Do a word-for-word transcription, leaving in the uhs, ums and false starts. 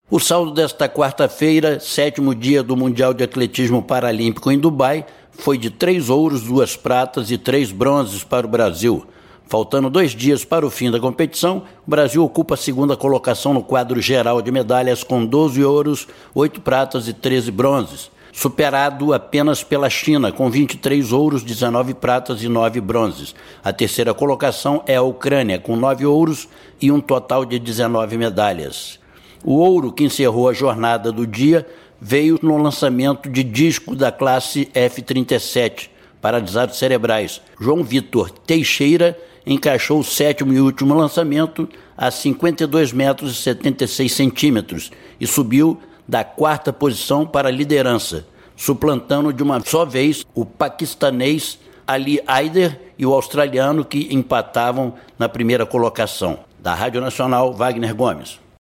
O saldo desta quarta-feira, sétimo dia do Mundial de Atletismo Paralímpico em Dubai, foi de três ouros, duas pratas e três bronzes para o Brasil. Faltando dois dias para o fim da competição, o Brasil ocupa a segunda colocação no quadro geral de medalhas com doze ouros, oito pratas e treze bronzes, superado apenas pela China, com vinte e três ouros, dezenove pratas e nove bronzes. A terceira colocação é a Ucrânia, com nove ouros e um total de dezenove medalhas. O ouro que encerrou a jornada do dia veio no lançamento de disco da classe F trinta e sete, paralisados cerebrais. João Vitor Teixeira encaixou o sétimo e último lançamento a cinquenta e dois metros e setenta e seis centímetros e subiu da quarta posição para a liderança, suplantando de uma só vez o paquistanês Ali Haider e o australiano que empatavam na primeira colocação. Da Rádio Nacional, Wagner Gomes.